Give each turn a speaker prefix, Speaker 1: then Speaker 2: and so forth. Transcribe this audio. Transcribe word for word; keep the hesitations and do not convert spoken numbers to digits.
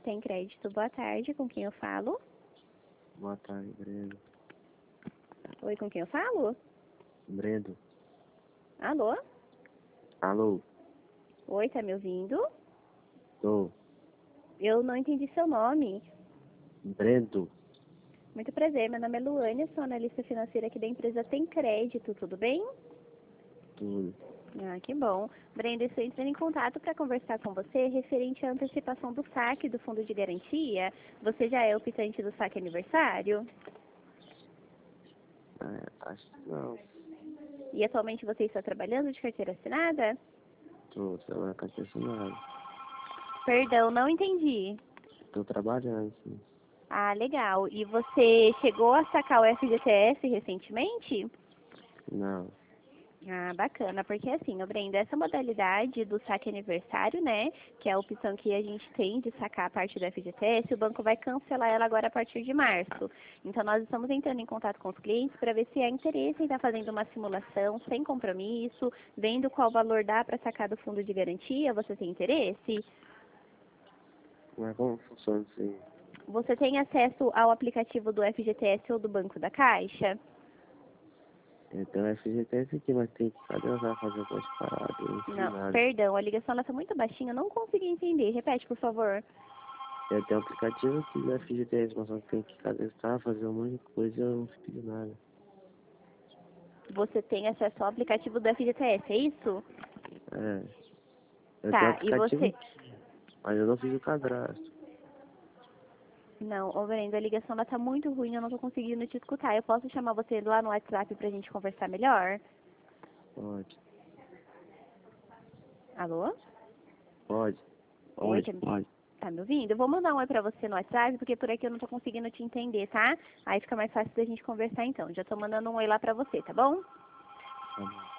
Speaker 1: Tem Crédito. Boa tarde, com quem eu falo?
Speaker 2: Boa tarde, Breno.
Speaker 1: Oi, com quem eu falo?
Speaker 2: Breno.
Speaker 1: Alô?
Speaker 2: Alô?
Speaker 1: Oi, tá me ouvindo?
Speaker 2: Tô.
Speaker 1: Eu não entendi seu nome.
Speaker 2: Breno.
Speaker 1: Muito prazer, meu nome é Luânia, sou analista financeira aqui da empresa Tem Crédito, tudo bem?
Speaker 2: Tudo.
Speaker 1: Ah, que bom. Brenda, estou entrando em contato para conversar com você referente à antecipação do saque do fundo de garantia. Você já é optante do saque aniversário?
Speaker 2: É, acho que não.
Speaker 1: E atualmente você está trabalhando de carteira assinada?
Speaker 2: Tô trabalhando com atencionado.
Speaker 1: Perdão, não entendi.
Speaker 2: Tô trabalhando, sim.
Speaker 1: Ah, legal. E você chegou a sacar o F G T S recentemente?
Speaker 2: Não.
Speaker 1: Ah, bacana, porque assim, ô Brenda, essa modalidade do saque aniversário, né, que é a opção que a gente tem de sacar a parte do F G T S, o banco vai cancelar ela agora a partir de março. Então, nós estamos entrando em contato com os clientes para ver se há interesse em estar fazendo uma simulação sem compromisso, vendo qual valor dá para sacar do fundo de garantia. Você tem interesse?
Speaker 2: Mas como funciona isso aí?
Speaker 1: Você tem acesso ao aplicativo do F G T S ou do Banco da Caixa?
Speaker 2: Eu tenho F G T S aqui, mas tem que cadastrar, fazer algumas paradas. Eu não fiz
Speaker 1: Não,
Speaker 2: nada.
Speaker 1: perdão, a ligação está muito baixinha, eu não consegui entender. Repete, por favor.
Speaker 2: Eu tenho um aplicativo aqui do F G T S, mas só tem que cadastrar, fazer um monte de coisa e eu não fiz nada.
Speaker 1: Você tem acesso ao aplicativo do F G T S, é isso?
Speaker 2: É. Eu tenho um
Speaker 1: Tá, e
Speaker 2: aplicativo
Speaker 1: você...
Speaker 2: aqui, mas eu não fiz o cadastro.
Speaker 1: Não, ô Brenda, a ligação ela tá muito ruim, eu não tô conseguindo te escutar. Eu posso chamar você lá no WhatsApp pra gente conversar melhor?
Speaker 2: Pode.
Speaker 1: Alô?
Speaker 2: Pode.
Speaker 1: Oi,
Speaker 2: Pode,
Speaker 1: tá me,
Speaker 2: pode.
Speaker 1: tá me ouvindo? Eu vou mandar um oi pra você no WhatsApp, porque por aqui eu não tô conseguindo te entender, tá? Aí fica mais fácil da gente conversar então. Já tô mandando um oi lá pra você, tá bom?
Speaker 2: Tá bom.